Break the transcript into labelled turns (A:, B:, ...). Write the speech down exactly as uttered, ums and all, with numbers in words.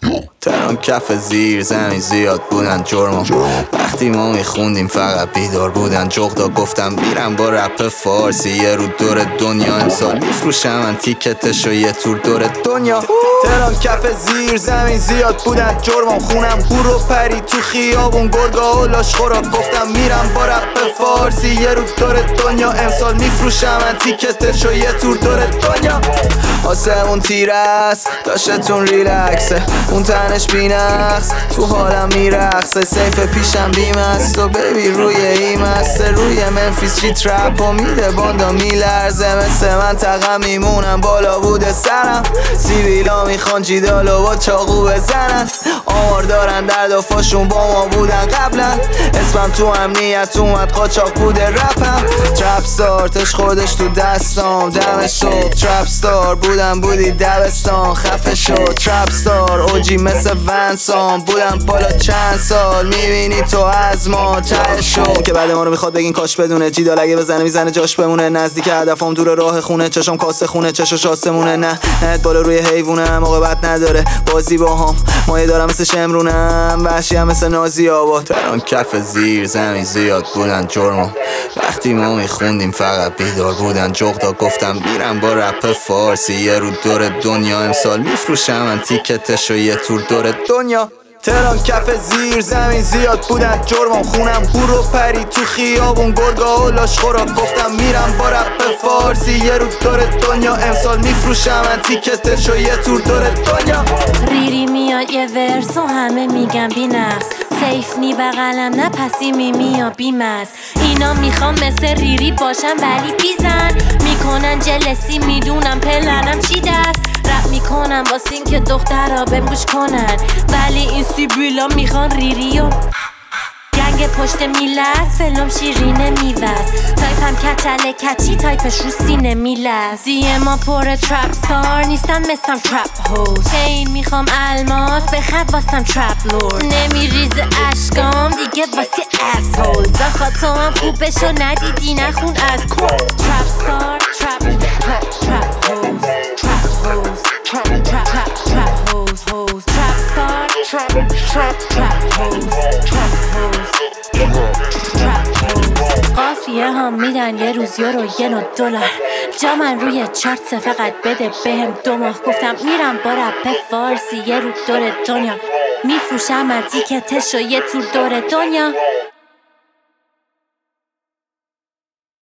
A: تهران کف زیر زمین زیاد بودن جرمم. وقتی ما میخوندیم فقط بیدار بودن جغدا. گفتم میرم با رپ فارسی یه رو دور دنیا. امسال میفروشم من تیکتشو یه تور دور دنیا. تهران کف زیر زمین زیاد بودن جرمم. خونم هور و پری تو خیابون گرگا و لاشخورا. گفتم میرم با رپ فارسی یه رو دور دنیا. امسال میفروشم من تیکتشو یه تور دور دنیا. آسمون تیره است داشتتون ریلکسه، اون تنش بینقص تو حالم میرقصه. سیف پیشم بیم است و بیبی روی این مسته. روی منفیس چی ترپ و میده باندا میلرزه. مثل من تقم میمونم بالا بوده سرم. سیویلا میخوان جیدالو با چاقو بزنن. آمار دارن دردافاشون با ما بودن قبلا. اسمم تو امنیت اومد قاچاق بوده رپم. ترپ ستار تش خودش تو دستام دم صبح. ترپ ستار بودم بودی دبستان خفه شد. ترپ ستار اوجی مثل ونسان بودم بالا چند سال. میبینی تو از ما ته شد که بعد ما رو میخواد بگین کاش بدونه. جیدال اگه بزنه میزنه جاش بمونه. نزدیک هدفم دور راه خونه. چشم کاسه خونه چشش آسمونه. نه نه بالا روی حیوونه موقعیت نداره بازی با هم. مایه دارم مثل شمرونم وحشی هم مثل نازی آباد. تهران کف زیر زمین زیاد بودن جرمم. وقتی ما میخوندیم فقط بیدار بودن جغدا. گفتم میرم با رپ فارسی یه رو دور دنیا. امسال میفروشم من تیکتشو یه تور دور دنیا. تهران کف زیر زمین زیاد بودن جرمم. خونم هور و پری تو خیابون گرگا و لاشخورا. گفتم میرم با رپ فارسی یه رو دور دنیا. امسال میفروشم من تیکتشو یه تور دور دنیا.
B: ریری میاد یه ورس و همه میگن بی‌نقص. سیف نی بغلم نه پسی میمی یا بیمز. اینا میخوام مثل ریری باشم ولی بیزن. میکنن جلسی میدونم پلنم چی دست. رپ میکنم واسین که دخترها بهم گوش کنن. ولی این سیبیلا میخوان ریری و گنگ پشت میلس. فلم شیرینه میوز. تایپم کچله کچی تایپش رو سینه میلز. دیه ما پر ترپ ستار نیستن مثلم ترپ هوز. چین میخوام الماس به خط واسم ترپ لورد. نمیریزه اشکام دیگه واسه اس هول. زخواه تو هم خوب بشو ندیدی نخون از کن. ترپ ستار ترپ ترپ ترپ هوز. ترپ هوز ترپ ترپ ترپ ترپ هوز هوز. ترپ ستار ترپ ترپ ترپ هوز. ترپ هوز قافیه هم میدن یه روز یورو یه نو دلار. جا من روی چارت فقط بده بهم دو ماه. گفتم میرم با رپ فارسی یه رو دور دنیا. میفروشم من تیکتشو یه تور دور دنیا.